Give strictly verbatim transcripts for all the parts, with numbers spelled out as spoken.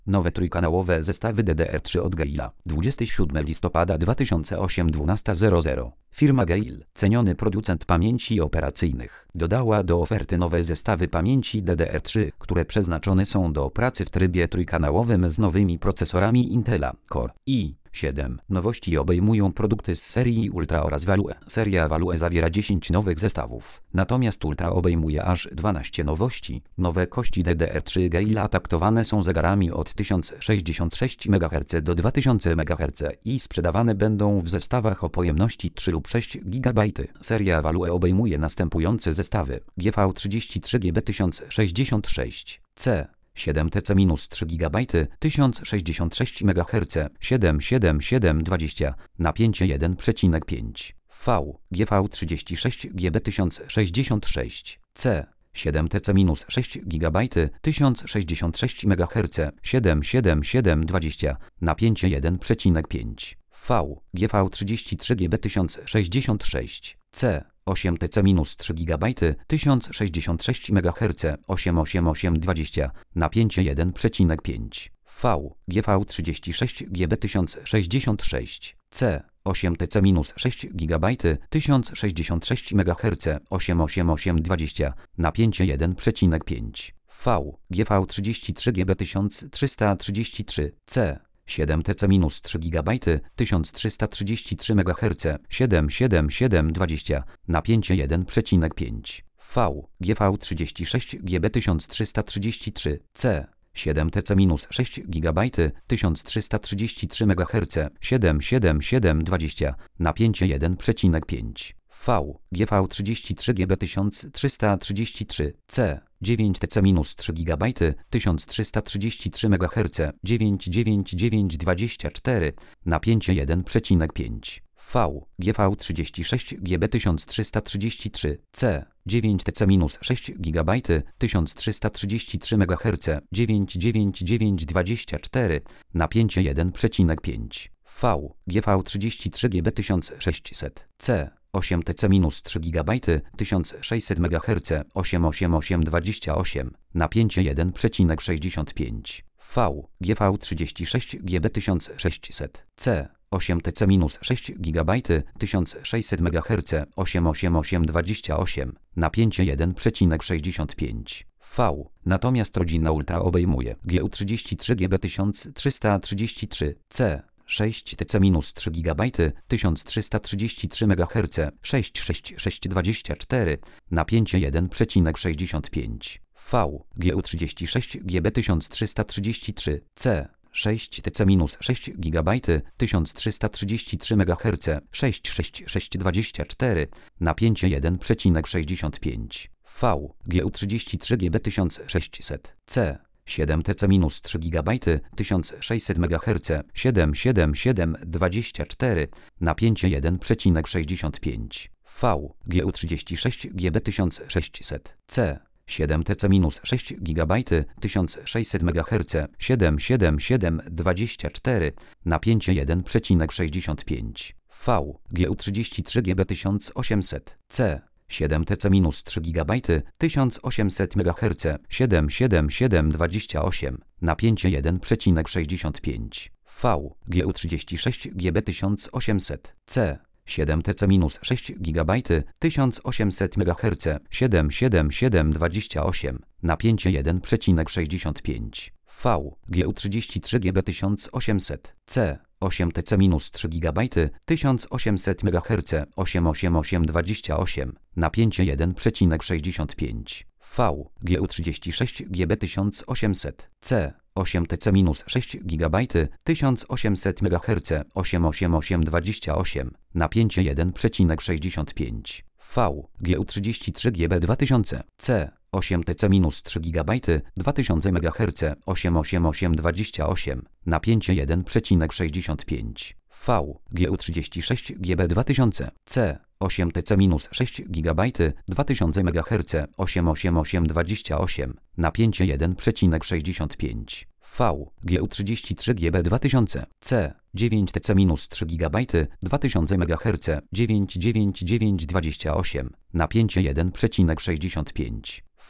Nowe trójkanałowe zestawy D D R trzy od Geila. dwudziestego siódmego listopada dwa tysiące ósmego, dwunasta zero zero. Firma Geil, ceniony producent pamięci operacyjnych, dodała do oferty nowe zestawy pamięci D D R trzy, które przeznaczone są do pracy w trybie trójkanałowym z nowymi procesorami Intela Core i siedem. Nowości obejmują produkty z serii Ultra oraz Value. Seria Value zawiera dziesięć nowych zestawów, natomiast Ultra obejmuje aż dwanaście nowości. Nowe kości D D R trzy Geila taktowane są zegarami od tysiąc sześćdziesiąt sześć megaherców do dwa tysiące megaherców i sprzedawane będą w zestawach o pojemności trzy lub sześć gigabajtów. Seria Value obejmuje następujące zestawy: G V trzydzieści trzy G B tysiąc sześćdziesiąt sześć C siedem T C trzy gigabajty, tysiąc sześćdziesiąt sześć megaherców, siedem siedem siedem dwadzieścia, napięcie jeden przecinek pięć V, G V trzydzieści sześć G B tysiąc sześćdziesiąt sześć C siedem T C sześć gigabajty, tysiąc sześćdziesiąt sześć megaherców, siedem siedem siedem dwadzieścia, napięcie jeden przecinek pięć V, G V trzydzieści trzy G B tysiąc sześćdziesiąt sześć C osiem T C trzy gigabajty, tysiąc sześćdziesiąt sześć megaherców, osiem osiem osiem dwadzieścia, napięcie jeden przecinek pięć V, G V trzydzieści sześć G B tysiąc sześćdziesiąt sześć C osiem T C sześć gigabajty, tysiąc sześćdziesiąt sześć megaherców, osiem osiem osiem dwadzieścia, napięcie jeden przecinek pięć V, G V trzydzieści trzy G B tysiąc trzysta trzydzieści trzy C siedem T C trzy gigabajty, tysiąc trzysta trzydzieści trzy megaherców, siedem siedem siedem dwadzieścia, napięcie jeden przecinek pięć V, G V trzydzieści sześć G B tysiąc trzysta trzydzieści trzy C siedem T C sześć gigabajty, tysiąc trzysta trzydzieści trzy megaherców, siedem siedem siedem dwadzieścia, napięcie jeden przecinek pięć V, G V trzydzieści trzy G B tysiąc trzysta trzydzieści trzy C dziewięć T C trzy gigabajty, tysiąc trzysta trzydzieści trzy megaherców, dziewięć dziewięć dziewięć dwadzieścia cztery, napięcie jeden przecinek pięć V, G V trzydzieści sześć G B tysiąc trzysta trzydzieści trzy C dziewięć T C sześć gigabajty, tysiąc trzysta trzydzieści trzy megaherców, dziewięć dziewięć dziewięć dwadzieścia cztery, napięcie jeden przecinek pięć V, G V trzydzieści trzy G B tysiąc sześćset C osiem T C trzy gigabajty, tysiąc sześćset megaherców, osiem osiem osiem dwadzieścia osiem, napięcie jeden przecinek sześćdziesiąt pięć V, G V trzydzieści sześć G B tysiąc sześćset C osiem T C sześć gigabajty, tysiąc sześćset megaherców, osiem osiem osiem dwadzieścia osiem, napięcie jeden przecinek sześćdziesiąt pięć V. Natomiast rodzina Ultra obejmuje G U trzydzieści trzy G B tysiąc trzysta trzydzieści trzy C sześć T C trzy gigabajty, tysiąc trzysta trzydzieści trzy megaherców, sześć sześć sześć dwadzieścia cztery, napięcie jeden przecinek sześćdziesiąt pięć V, G U trzydzieści sześć G B tysiąc trzysta trzydzieści trzy C sześć T C sześć gigabajty, tysiąc trzysta trzydzieści trzy megaherców, sześć sześć sześć dwadzieścia cztery, napięcie jeden przecinek sześćdziesiąt pięć V, G U trzydzieści trzy G B tysiąc sześćset C siedem T C trzy gigabajty, tysiąc sześćset megaherców, siedem siedem siedem dwadzieścia cztery, napięcie jeden przecinek sześćdziesiąt pięć V, G U trzydzieści sześć G B tysiąc sześćset C siedem T C sześć gigabajty, tysiąc sześćset megaherców, siedem siedem siedem dwadzieścia cztery, napięcie jeden przecinek sześćdziesiąt pięć V, G U trzydzieści trzy G B tysiąc osiemset C siedem T C trzy gigabajty, tysiąc osiemset megaherców, siedem siedem siedem dwadzieścia osiem, napięcie jeden przecinek sześćdziesiąt pięć V, G U trzydzieści sześć G B tysiąc osiemset C siedem T C sześć gigabajty, tysiąc osiemset megaherców, siedem siedem siedem dwadzieścia osiem, napięcie jeden przecinek sześćdziesiąt pięć V, G U trzydzieści trzy G B tysiąc osiemset C osiem T C trzy gigabajty, tysiąc osiemset megaherców, osiem osiem osiem dwadzieścia osiem, napięcie jeden przecinek sześćdziesiąt pięć V, G U trzydzieści sześć G B tysiąc osiemset C osiem T C sześć gigabajty, tysiąc osiemset megaherców, osiem osiem osiem dwadzieścia osiem, napięcie jeden przecinek sześćdziesiąt pięć V, G U trzydzieści trzy G B dwa tysiące C osiem T C trzy gigabajty, dwa tysiące megaherców, osiem osiem osiem dwadzieścia osiem, napięcie jeden przecinek sześćdziesiąt pięć V, G U trzydzieści sześć G B dwa tysiące C osiem T C sześć gigabajty, dwa tysiące megaherców, osiem osiem osiem dwadzieścia osiem, napięcie jeden przecinek sześćdziesiąt pięć V, G U trzydzieści trzy G B dwa tysiące C dziewięć T C trzy gigabajty, dwa tysiące megaherców, dziewięć dziewięć dziewięć dwadzieścia osiem, napięcie jeden przecinek sześćdziesiąt pięć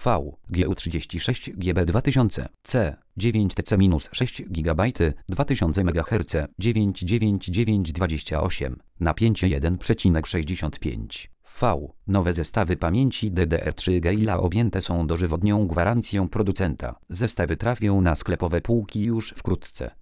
V, G U trzydzieści sześć G B dwa tysiące, C, dziewięć T C sześć gigabajtów, dwa tysiące megaherców, dziewięć dziewięć dziewięć dwadzieścia osiem, napięcie jeden przecinek sześćdziesiąt pięć. V. Nowe zestawy pamięci D D R trzy Geila objęte są dożywotnią gwarancją producenta. Zestawy trafią na sklepowe półki już wkrótce.